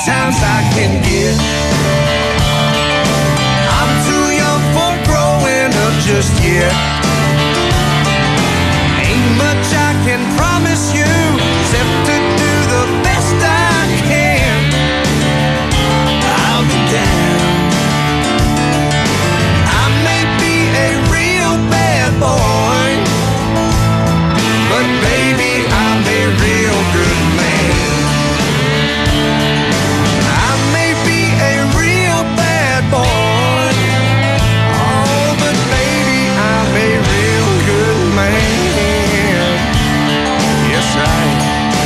times I can get. I'm too young for growing up just yet. Ain't much I can promise you except to do the best I can. I'll be down. I may be a real bad boy, but baby, I'm a real good man. I may be a real bad boy, oh, but baby, I'm a real good man. Yes, I am.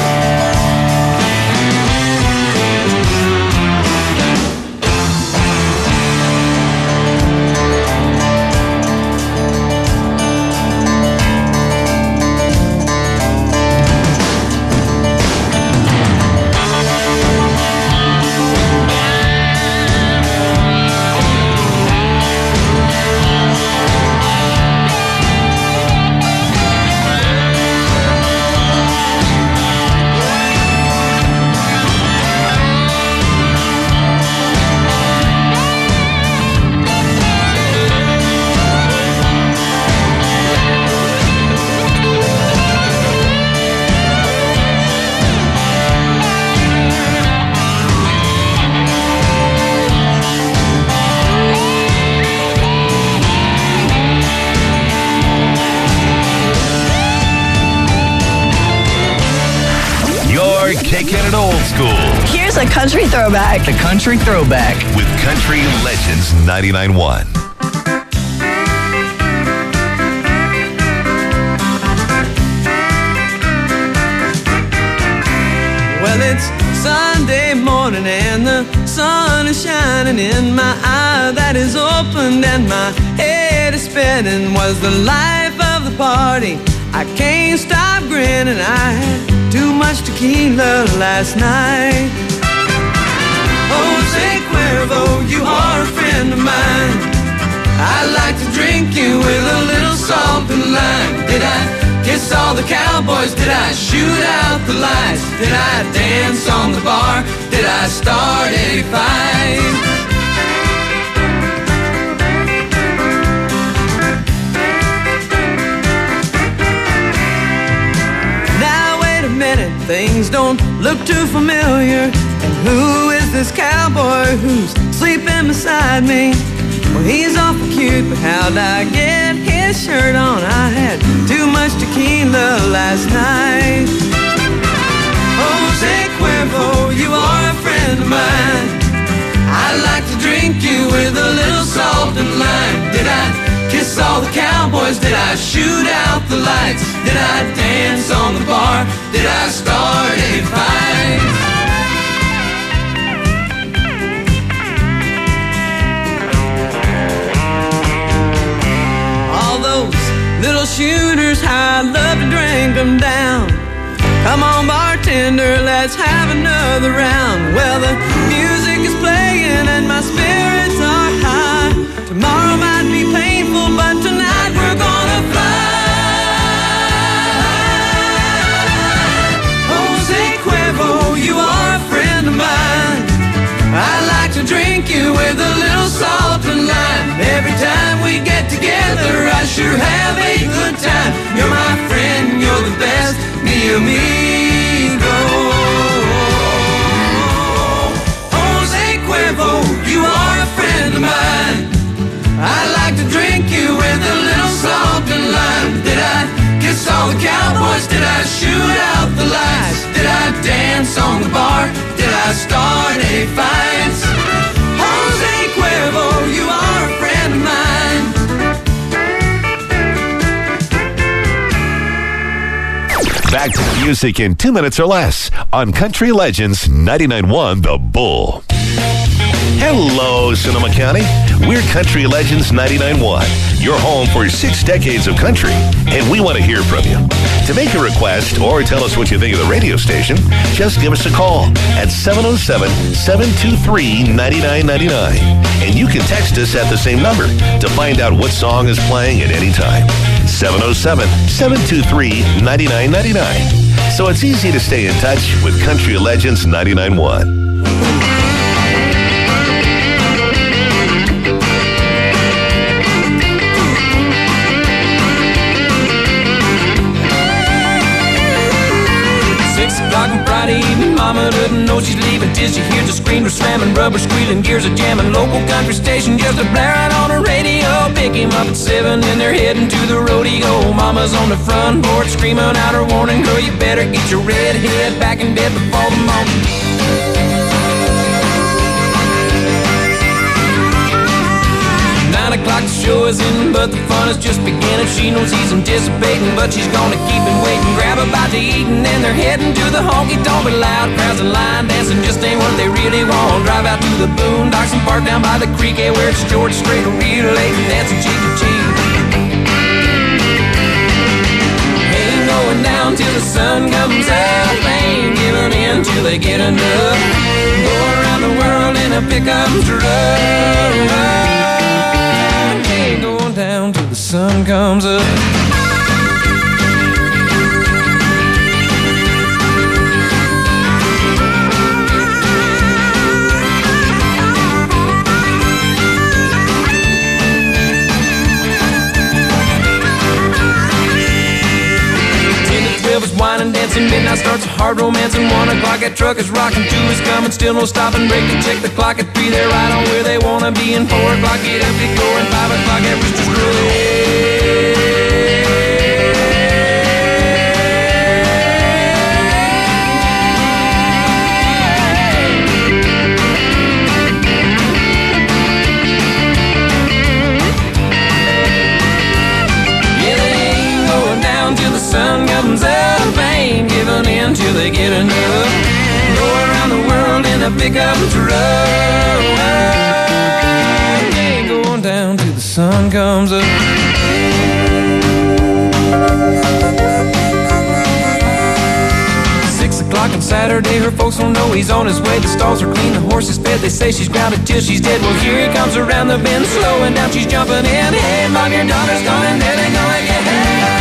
Kicking it old school. Here's a country throwback. The country throwback with Country Legends 99.1. Well, it's Sunday morning and the sun is shining in my eye that is opened and my head is spinning. Was the life of the party. I can't stop grinning. I had too much tequila last night. Jose Cuervo, you are a friend of mine. I like to drink you with a little salt and lime. Did I kiss all the cowboys? Did I shoot out the lights? Did I dance on the bar? Did I start a fight? Things don't look too familiar. And who is this cowboy who's sleeping beside me? Well, he's awful cute, but how'd I get his shirt on? I had too much tequila last night. Jose Cuervo, you are a friend of mine. I like to drink you with a little salt and lime. Did I kiss all the cowboys? Did I shoot out the lights? Did I dance on the bar? Did I start a fight? All those little shooters, how I'd love to drink them down. Come on, bartender, let's have another round. Well, the music is playing and my spirits are high. Tomorrow might be painful, but tonight we're gonna fly. Jose Cuervo, you are a friend of mine. I like to drink you with a little salt and lime. Every time we get together, I sure have a good time. You're my friend, you're the best, mi amigo. Jose Cuervo, you are a friend of mine. I like to drink you with a little salt and lime. Did I kiss all the cowboys? Did I shoot out the lights? Did I dance on the bar? Did I start a fight? Jose Cuervo, you are a friend of mine. Back to the music in 2 minutes or less on Country Legends 99.1 The Bull. Hello, Sonoma County. We're Country Legends 99.1, your home for 6 decades of country, and we want to hear from you. To make a request or tell us what you think of the radio station, just give us a call at 707-723-9999. And you can text us at the same number to find out what song is playing at any time. 707-723-9999. So it's easy to stay in touch with Country Legends 99.1. Friday evening, mama doesn't know she's leaving till she hears the screamer slamming, rubber squealing, gears are jamming. Local country station just a blaring on the radio. Pick him up at 7 and they're heading to the rodeo. Mama's on the front porch screaming out her warning, girl, you better get your red head back in bed before the morning. 9 o'clock, the show is in, but the fun is just beginning. She knows he's anticipating, but she's gonna keep him waiting. Grab a bite to eat, and then they're heading to the honky-tonk. But loud crowds and line dancing just ain't what they really want. Drive out to the boondocks and park down by the creek, where it's George Strait, real late, and dancing cheek to cheek. Ain't going down till the sun comes up, ain't giving in till they get enough. Go around the world in a pickup truck, going down till the sun comes up. Wine and dancing, midnight starts a hard romance, and 1 o'clock that truck is rocking, 2 is coming, still no stopping, break to check the clock at 3, they're right on where they wanna be, and 4 o'clock get up to go, and 5 o'clock that rooster's crowing. Sun comes up, ain't giving in till they get enough. Go around the world in a pickup truck, ain't going down till the sun comes up. 6 o'clock on Saturday, her folks don't know he's on his way. The stalls are clean, the horse is fed, they say she's grounded till she's dead. Well, here he comes around the bend, slowing down, she's jumping in. Hey, mom, your daughter's gone and dead, ain't gonna get hey.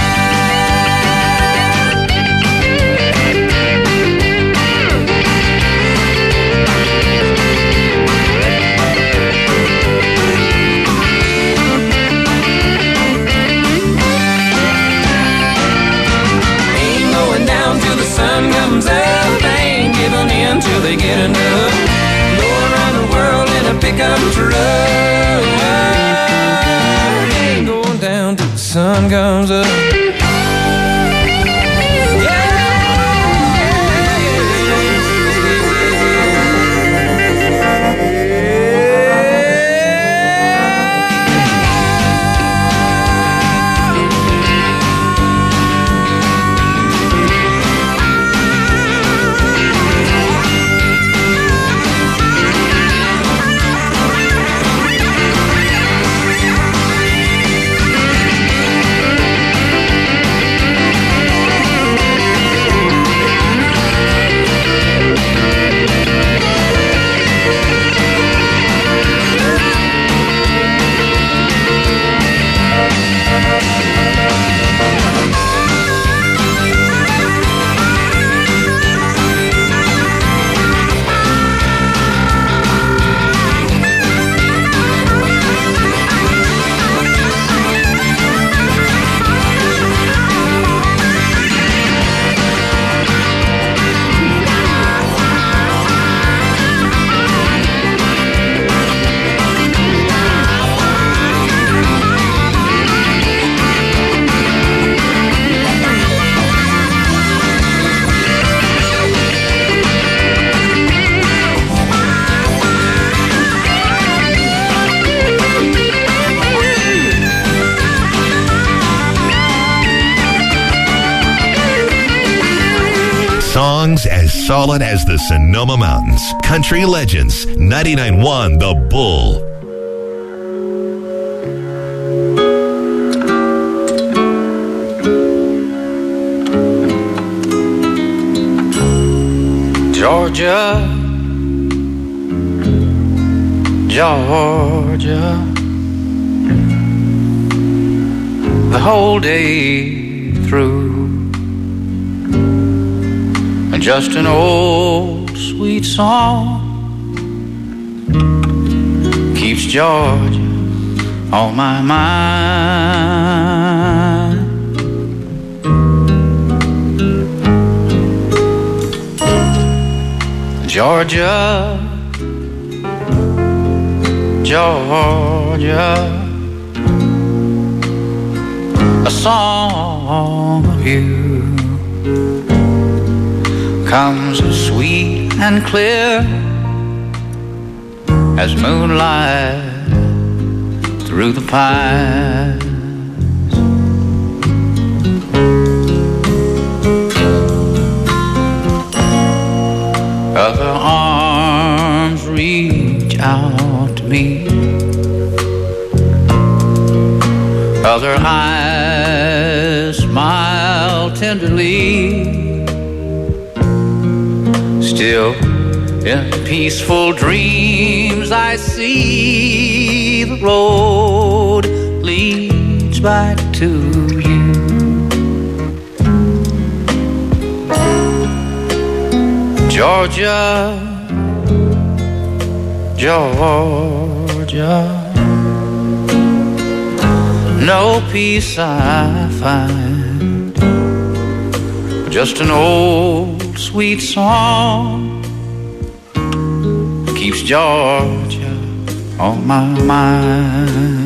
Sun comes up, ain't giving in till they get enough. Go around the world in a pickup truck, ain't going down till the sun comes up. Songs as solid as the Sonoma Mountains. Country Legends, 99.1 The Bull. Georgia, Georgia, the whole day through. Just an old sweet song keeps Georgia on my mind. Georgia, Georgia, a song of you comes as sweet and clear as moonlight through the pines. Other arms reach out to me, other eyes smile tenderly. Still in peaceful dreams I see the road leads back to you. Georgia, Georgia, no peace I find, just an old sweet song keeps Georgia on my mind.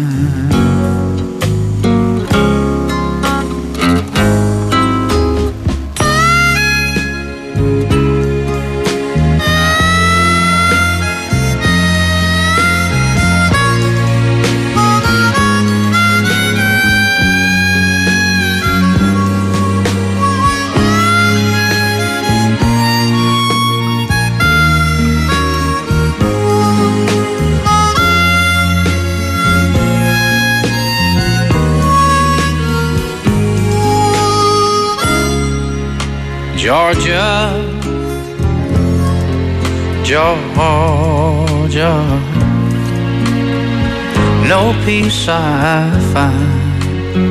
Georgia, Georgia, no peace I find,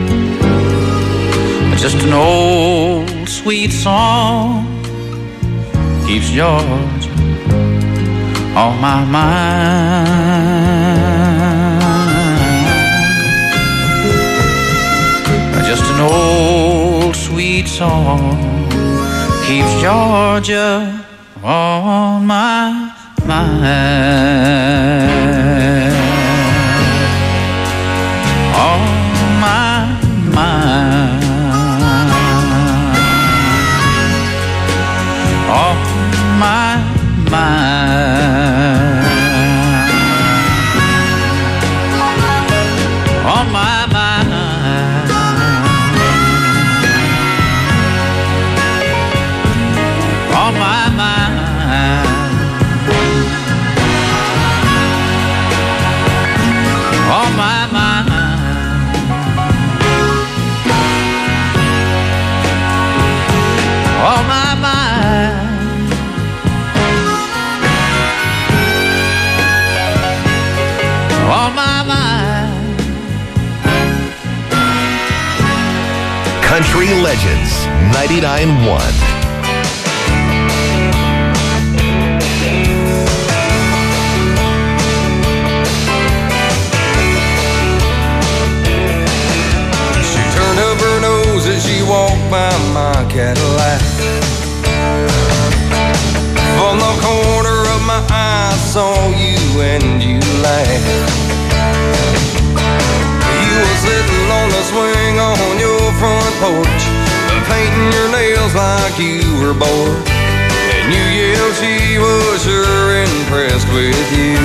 just an old sweet song keeps Georgia on my mind. Just an old sweet song keeps Georgia on my mind. On my mind. On my mind. On my mind. On my mind, on my mind, on my mind, on my mind. Country Legends 99.1. As she walked by my Cadillac, from the corner of my eye I saw you and you laughed. You were sitting on the swing on your front porch, painting your nails like you were bored, and you yelled she was sure impressed with you.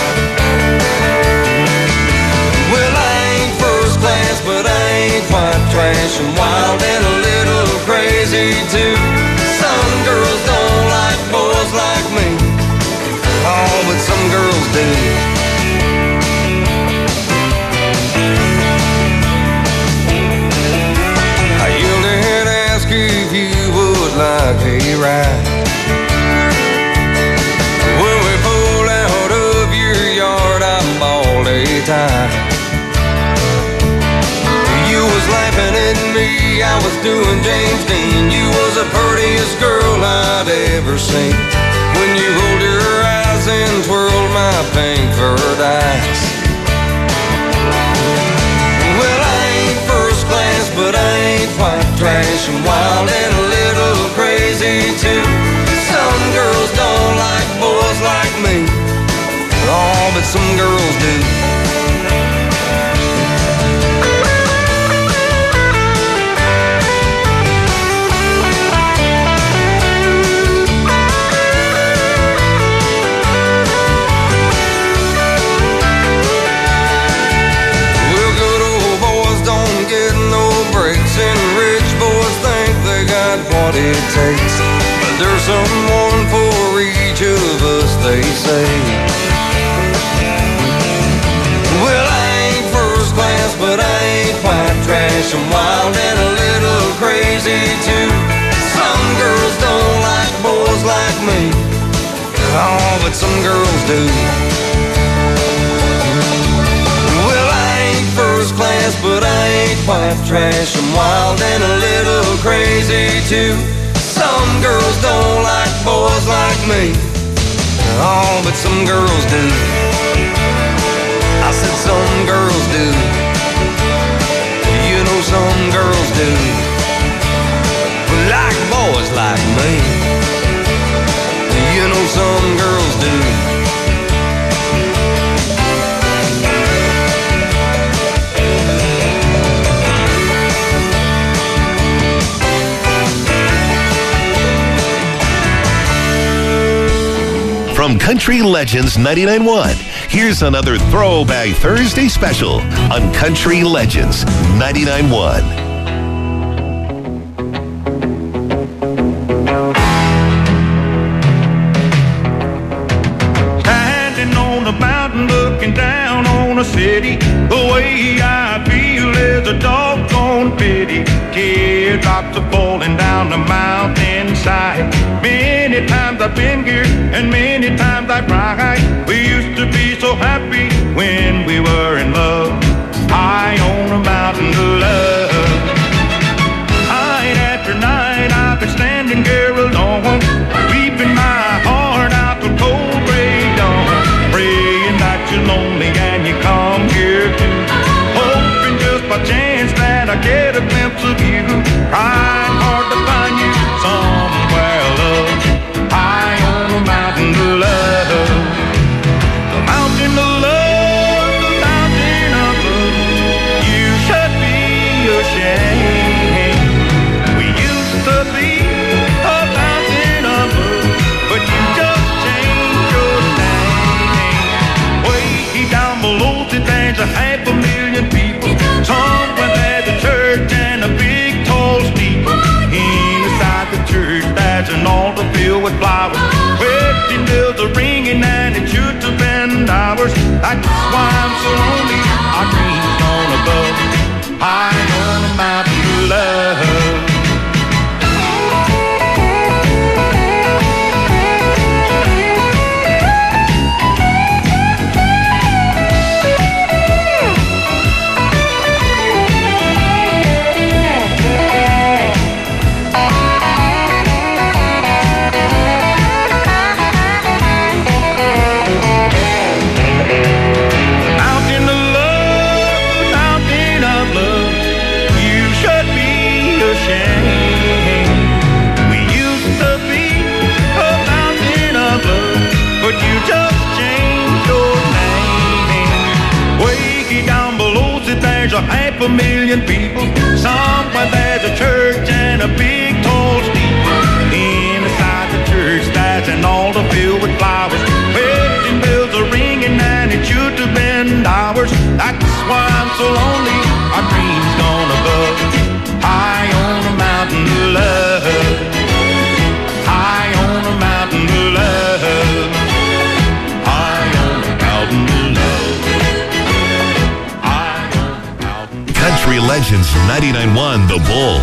Well, I ain't first class, but I ain't white trash, and wild and a little crazy too. Some girls don't like boys like me, oh, but some girls do. I yelled and asked if you would like a ride. When we pulled out of your yard, I bawled a tie. You was laughing at me, I was doing James Dean. You was the prettiest girl I'd ever seen. When you rolled your eyes and twirled my pink fur dice, Oh, but some girls do. Well, I ain't first class, but I ain't white trash. I'm wild and a little crazy too. Some girls don't like boys like me. Oh, but some girls do. I said some girls do. You know some girls do. Like boys like me. You know some girls do. From Country Legends 99.1, here's another Throwback Thursday special on Country Legends 99.1. Looking down on a city, the way I feel is a doggone pity. Teardrops are falling down the mountainside. Many times I've been here and many times I cried. We used to be so happy when we were in love, high on a mountain of love. Night after night I've been standing here alone, weeping my heart out to cold gray dawn, praying that you're lonely and you come here too, hoping just by chance that I get a glimpse of you, trying hard to find you somewhere, love, high on a mountain of love. The mountain of love, the mountain of love, you should be ashamed. We used to be a mountain of love, but you just changed your name. Way down below there's a 500,000 people. Somewhere there's a church and a big tall steeple. Inside the church there's an altar filled with flowers. Wedding bells are ringing and it should have been ours. That's why I'm so lonely. Our dreams gone above, high on a mountain of love. There's a 500,000 people. Somewhere there's a church and a big tall steeple. Inside the church there's an altar filled with flowers. Wedding bells are ringing and it should have been ours. That's why I'm so lonely. Our dreams gone above, high on a mountain of love, high on a mountain of love, high on a mountain of love. Country Legends 99.1 The Bull.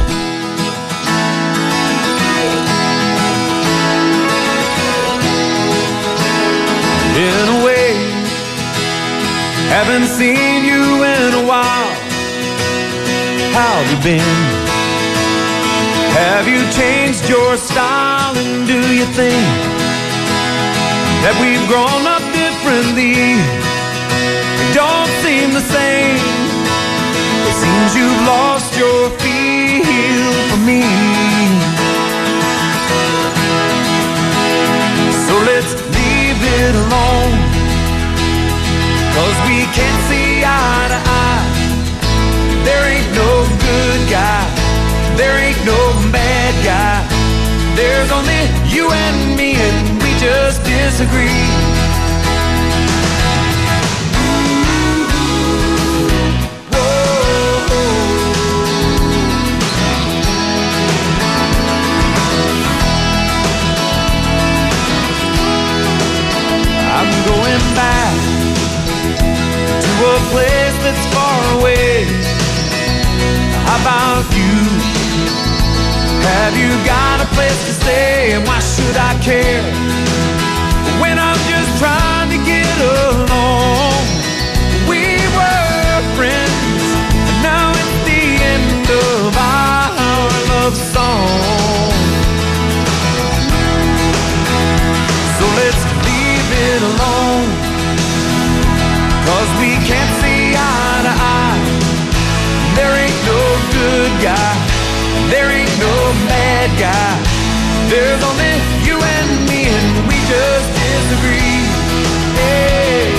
In a way, haven't seen you in a while. How have you been? Have you changed your style? And do you think that we've grown up differently? It don't seem the same. It seems you've lost your feel for me. So let's leave it alone, 'cause we can't see eye to eye. There ain't no good guy, there ain't no bad guy. There's only you and me, and we just disagree. I'm going back to a place that's far away. How about you? Have you got a place to stay? And why should I care when There's only you and me, and we just disagree. Hey.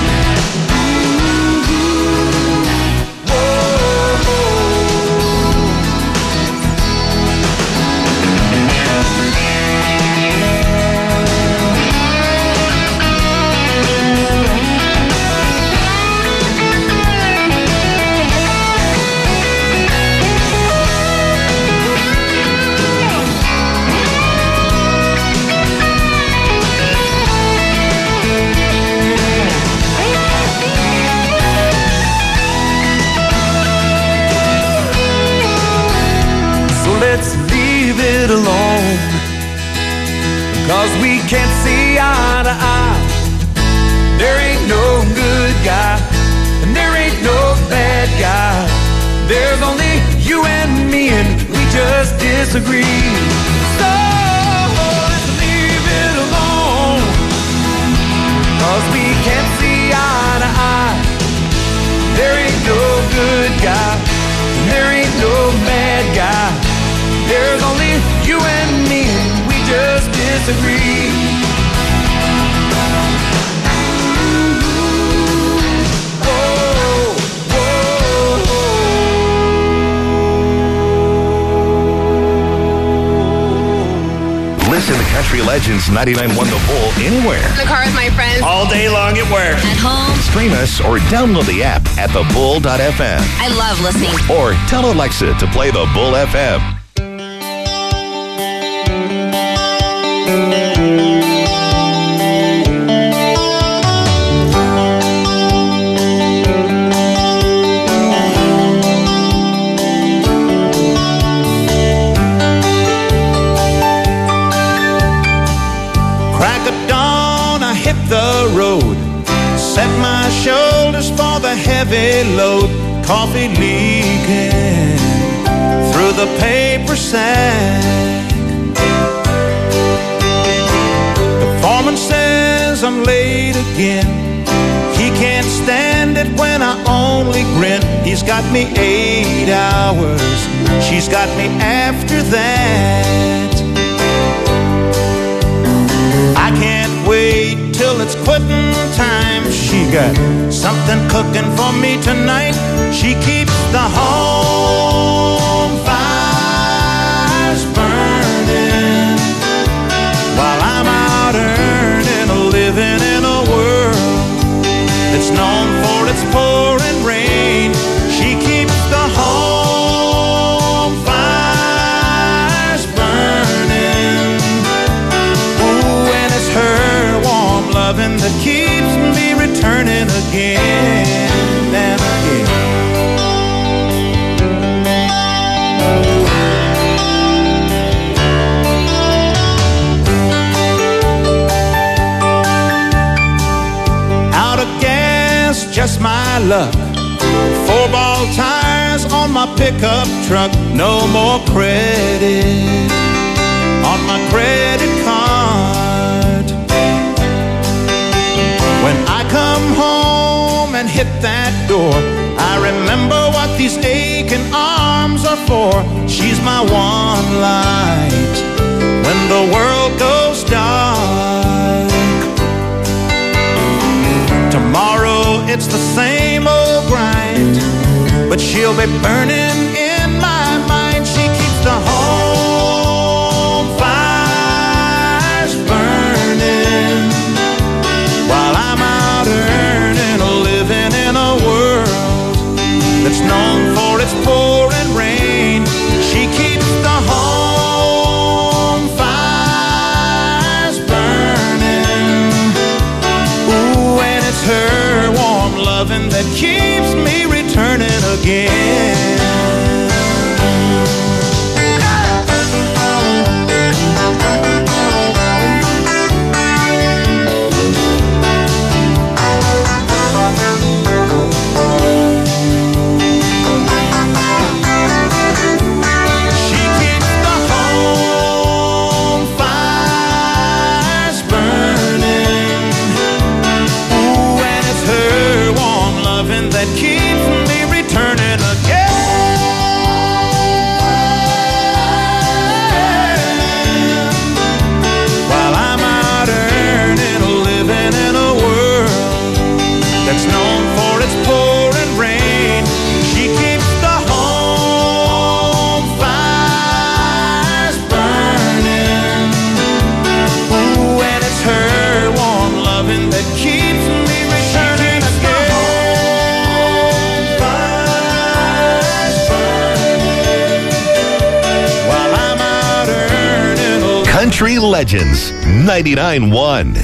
Let's leave it alone, 'cause we can't see eye to eye. There ain't no good guy, and there ain't no bad guy. There's only you and me, and we just disagree. So let's leave it alone, 'cause we can't see eye to eye. There ain't no good guy, and there ain't no bad guy. There's only you and me, and we just disagree. Whoa, whoa. Listen to Country Legends 99.1 The Bull anywhere. In the car with my friends. All day long at work. At home. Stream us or download the app at thebull.fm. I love listening. Or tell Alexa to play The Bull FM. Crack of dawn, I hit the road. Set my shoulders for the heavy load. Coffee leaking through the paper sack. The foreman says I'm late again. He can't stand it when I only grin. He's got me 8 hours. She's got me after that. I can't wait till it's quitting time. She got something cooking for me tonight. She keeps the home fires burning while I'm out earning a living in a world that's known for its pouring rain. She keeps the home fires burning. Ooh, and it's her warm loving that keeps me returning again and again. Out of gas, just my luck. 4-ball tires on my pickup truck. No more credit on my credit card. When I come home and hit that door, I remember what these aching arms are for. She's my one light when the world goes dark. Tomorrow it's the same old grind, but she'll be burning in my mind. She keeps the home fires burning while I'm out earning a living in a world that's known for its pouring rain. She keeps the home fires burning. Ooh, and it's her warm loving that keeps me returning again. That keeps me returning again. Country Legends 99.1.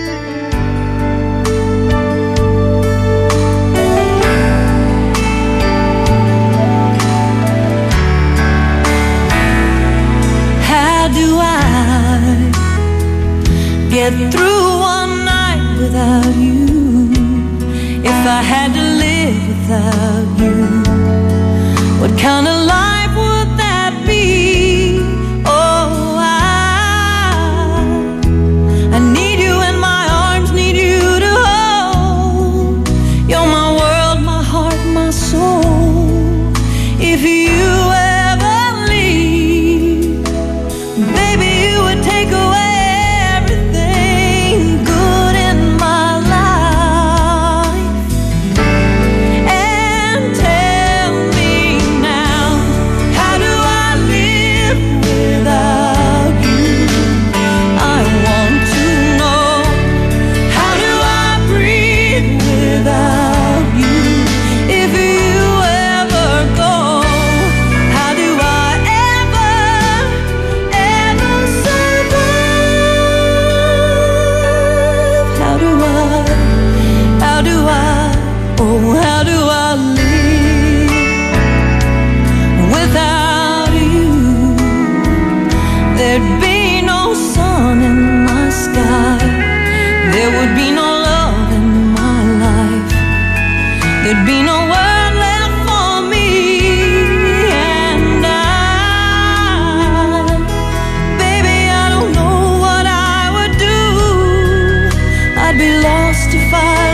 Get through one night without you. If I had to live without you, what kind of life would that be? Oh, I need you in my arms, need you to hold. You're my world, my heart, my soul. If you ever leave, baby, you would take away there'd be no word left for me, and baby, I don't know what I would do. I'd be lost if I